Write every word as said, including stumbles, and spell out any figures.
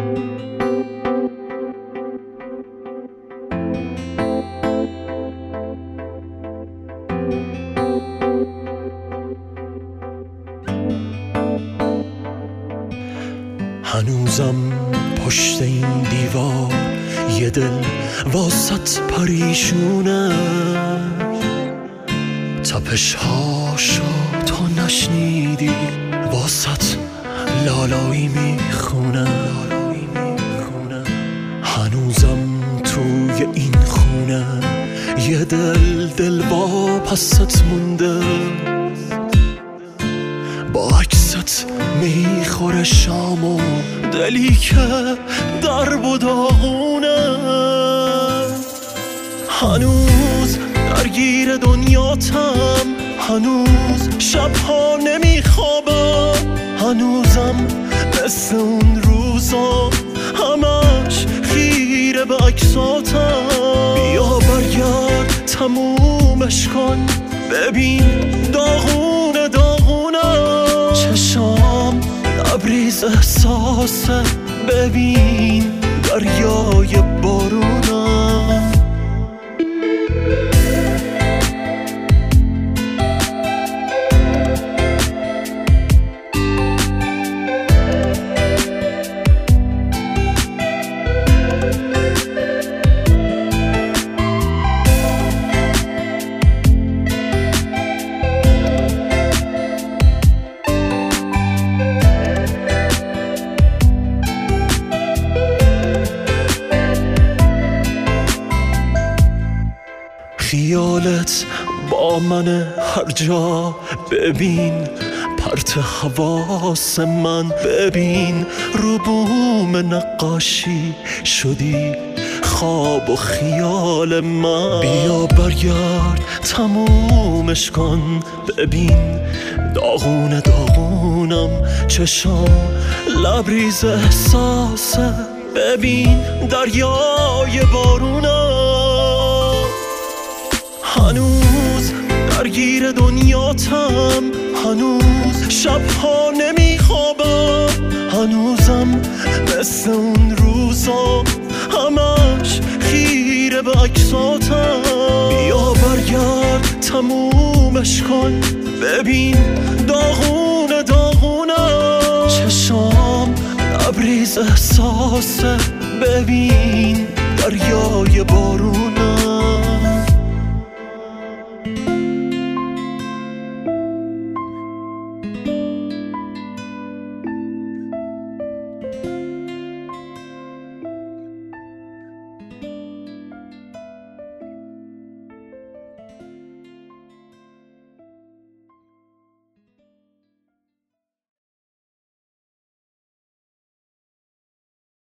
هنوزم پشت این دیوار یه دل واسط پریشونه، تپش هاشو تو نشنیدی واسط لالایی میخونه. هنوزم توی این خونه یه دل دل با پست مونده، با عکست میخوره شام و دلی که درب و داغونه. هنوز درگیر دنیاتم، هنوز شبها نمیخوابم، هنوزم مثل اون روزا همش خیره به عکساتم. بیا برگرد تمومش کن، ببین داغونه داغونه. چشام لبریز احساسه، ببین دریای بارونه. خیالت با من هر جا، ببین پرت حواس من، ببین رو بوم نقاشی شدی خواب و خیال من. بیا برگرد تمومش کن، ببین داغونه داغونم. چشام لبریز احساسه، ببین دریای بارونم. هنوز درگیر دنیاتم، هنوز شبها نمیخوابم، هنوزم مثل اون روزا همش خیره به عکساتم. بیا برگرد تمومش کن، ببین داغونه داغونه. چشام لبریز احساسه، ببین دریای بارونه.